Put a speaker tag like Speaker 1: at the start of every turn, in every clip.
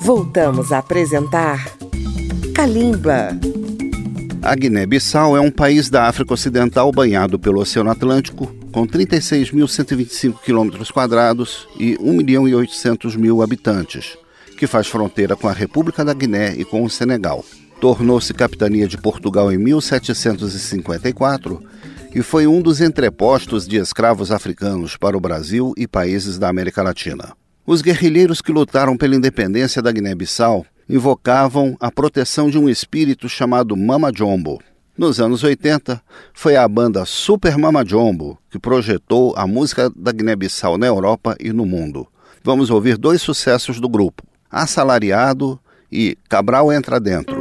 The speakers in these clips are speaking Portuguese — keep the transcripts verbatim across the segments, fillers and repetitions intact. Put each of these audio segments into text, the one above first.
Speaker 1: Voltamos a apresentar Calimba.
Speaker 2: A Guiné-Bissau é um país da África Ocidental banhado pelo Oceano Atlântico, com trinta e seis mil cento e vinte e cinco quilômetros quadrados e um milhão e oitocentos mil habitantes, que faz fronteira com a República da Guiné e com o Senegal. Tornou-se capitania de Portugal em mil setecentos e cinquenta e quatro e foi um dos entrepostos de escravos africanos para o Brasil e países da América Latina. Os guerrilheiros que lutaram pela independência da Guiné-Bissau invocavam a proteção de um espírito chamado Mama Jombo. Nos anos oitenta, foi a banda Super Mama Jombo que projetou a música da Guiné-Bissau na Europa e no mundo. Vamos ouvir dois sucessos do grupo, Assalariado e Cabral Entra Dentro.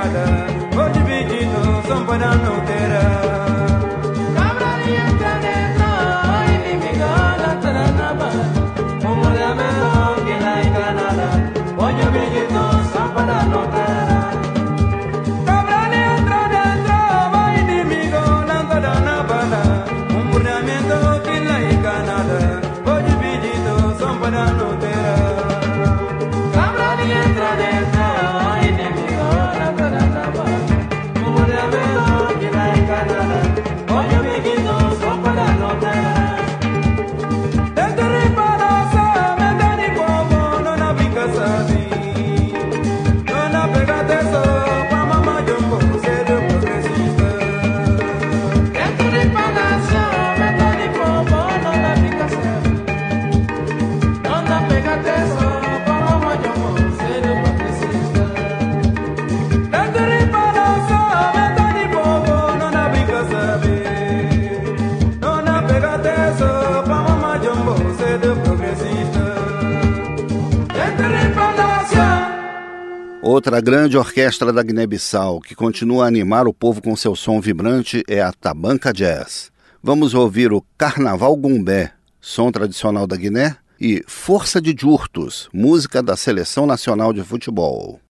Speaker 2: Outra grande orquestra da Guiné-Bissau que continua a animar o povo com seu som vibrante é a Tabanka Jazz. Vamos ouvir o Carnaval Gumbé, som tradicional da Guiné, e Força de Jurtos, música da Seleção Nacional de Futebol.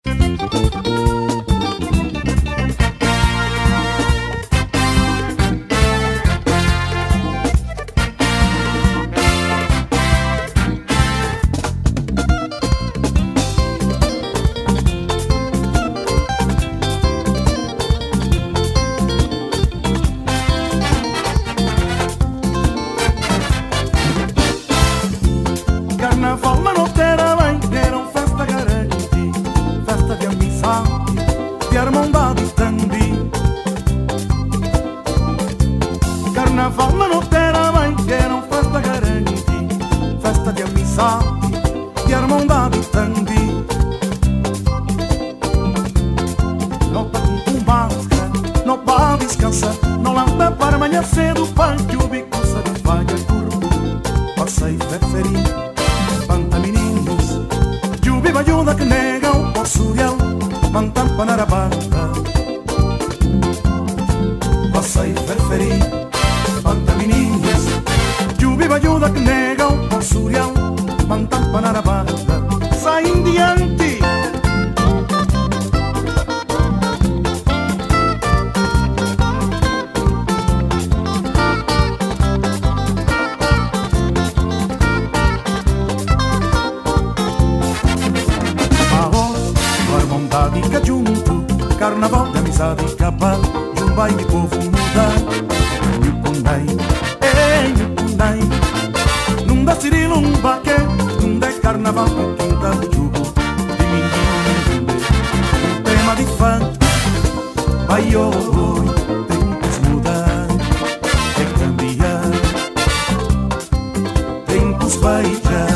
Speaker 3: Carnaval de amizade e cabal, de um baile povo mudar. Nyukundai, ei Nyukundai, num da Cirilo um baque, num de carnaval com quinta do jugo, de minguinho um tema de fã, vai oi, tempos mudar, tem cambiar, tempos vai já.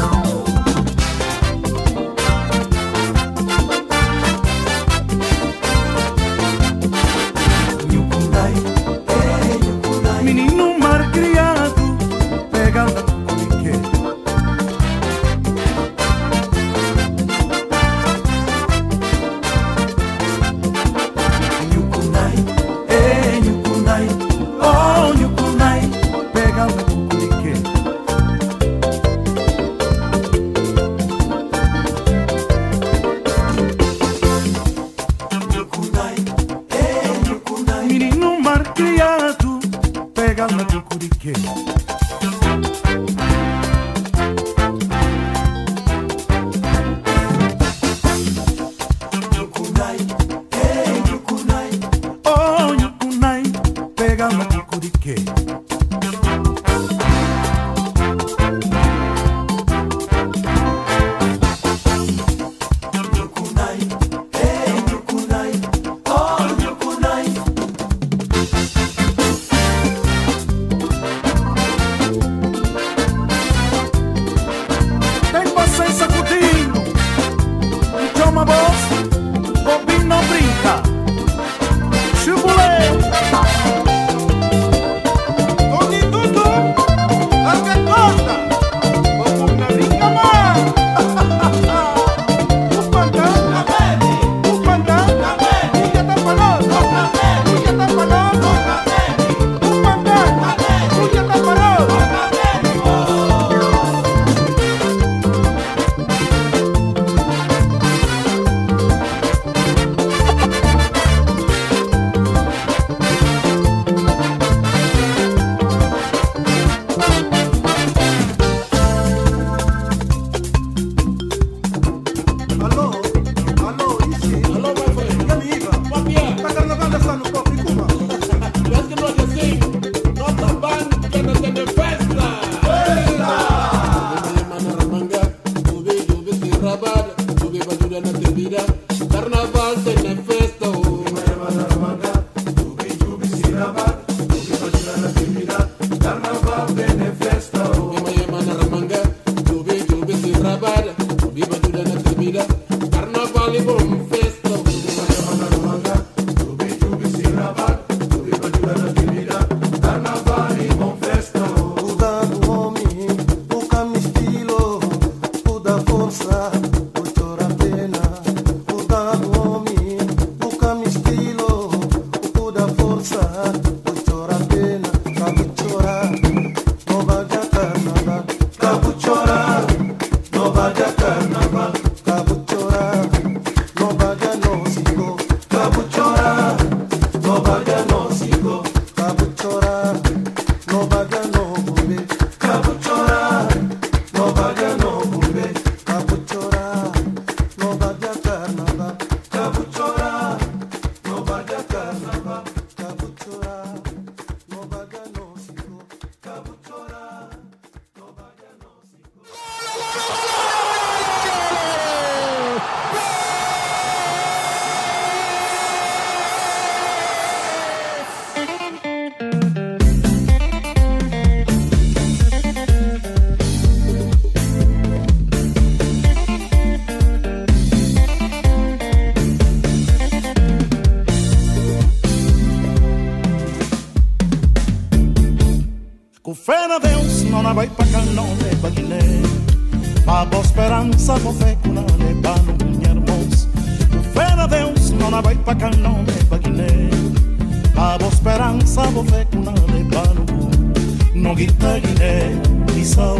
Speaker 3: fé na Deus, não na vai pra cá, não leva Guiné. A boa esperança, vou fé com não leva no minha irmãos. Fé na Deus, não na vai pra cá, não leva Guiné. A boa esperança, vou fé com não leva no no guita Guiné, Bissau.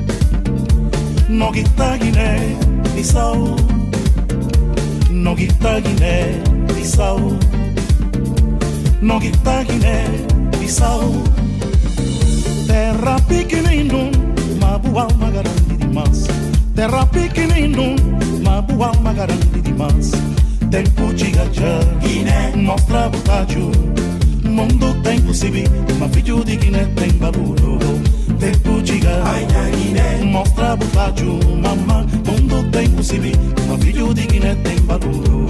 Speaker 3: No guita Guiné, Bissau. No guita Guiné, Bissau. No guita Guiné, Bissau. Terra pequenino, mas boa alma grande demais. Terra pequenino, mas boa alma grande demais. Tempo de gajar, Guiné, mostra botádio. Mundo tem possível, mas filho de Guiné tem valor. Tempo de gajar, Guiné, mostra botádio. Mamã, mundo tem possível, mas filho de Guiné tem valor.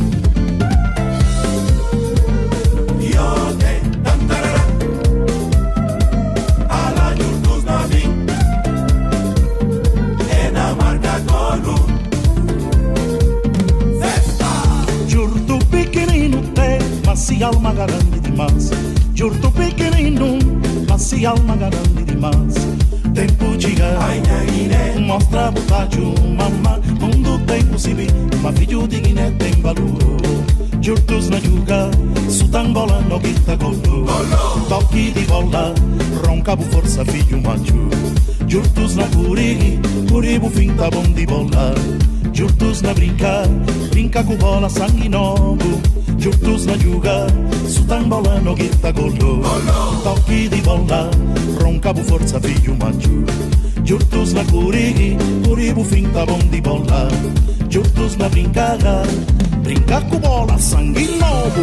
Speaker 3: Se alma grande demais, jurto pequenino, mas se alma grande demais. Tempo de Guiné, mostra botádio, mamã, mundo tem possível, mas filho de Guiné tem valor. Jurtos na juga, sutan bola no guita golo, toque de bola, roncabo força filho macho. Jurtos na curigi, curibo finta bom de bola. Jurtos na brincar, brinca com bola sangue novo. Jurtos na juga, sutan bola no guita golo, toque de bola, roncabo força filho macho. Jurtos na curigi, curibo finta bom de bola. Jurtos na brincada, brinca com bola sangue novo.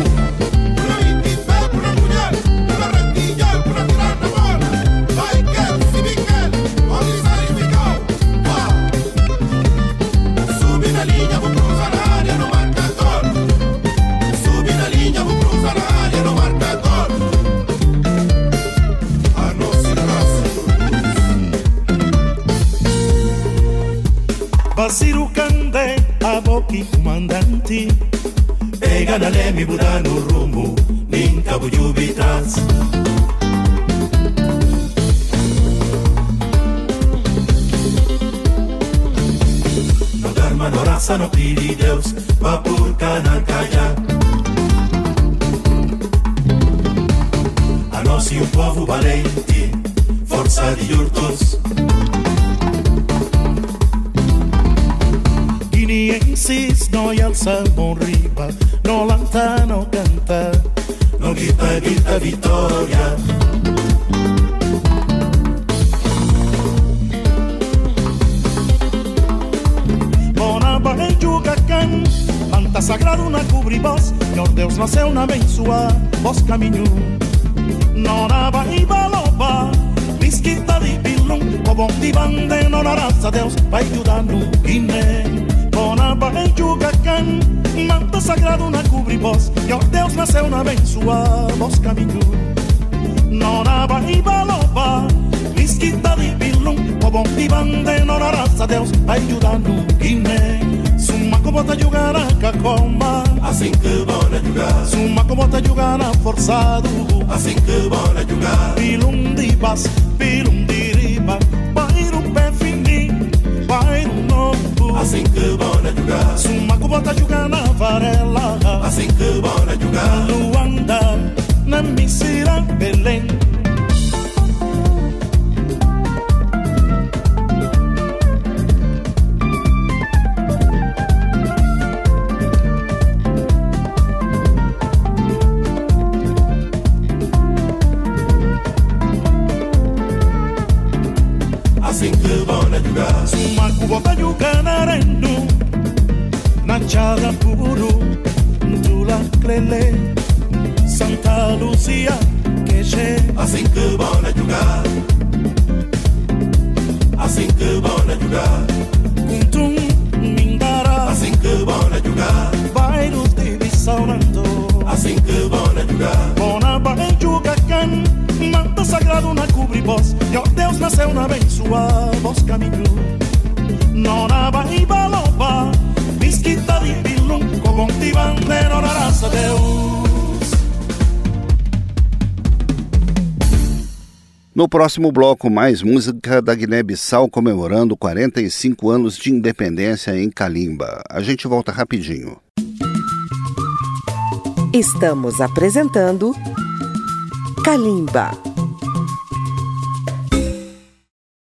Speaker 3: Basiru Candé, a boqui comandante. Pega na leme, muda no rumo, nem cabo de ubitras. No dharma, no raça, no pedi Deus, va por cana calha. A nós e o povo valente, força de jurtos. Guineenses no alza bom riba, no lanta, no canta, no grita, grita vitória. Bona vai juga can, manta sagrado na cubri vos, Senhor Deus nasceu na abençoa, vos caminho. Nona vai baloba, mesquita de pilum, o bom de bande, nona raça Deus vai ajudar no Guiné. Bona vai juga can, manta sagrado na cubri vos, Senhor Deus nasceu na abençoa, vos caminho. Nona vai baloba, mesquita de pilum, o bom de bande, nona raça Deus vai ajudar no Guiné. Suma como bota jogar a cacoma, assim que bora jogar. Suma como bota jogar a forçado, assim que bora jogar. Pilum de bas, pilum de riba, bairro pé fininho, bairro novo, assim que bora jogar. Suma como bota jogar na varela, assim que bora jogar. Luanda, na Missira, Belém. Bota juga na rendo, na chaga puro, Tula Clele, Santa Lucia, Queche. Assim que bora jogar, assim que bora jogar. Kuntum Mindara, assim que bora jogar. Bairros de Bissaurando, assim que bora jogar. Bona vai jogar can, manta sagrado na cubri vos, Senhor Deus nasceu na abençoa, vos caminho. Nona vai baloba, mesquita de pilum, com de bandeira na raça Deus.
Speaker 2: No próximo bloco, mais música da Guiné-Bissau comemorando quarenta e cinco anos de independência em Calimba. A gente volta rapidinho.
Speaker 1: Estamos apresentando Calimba.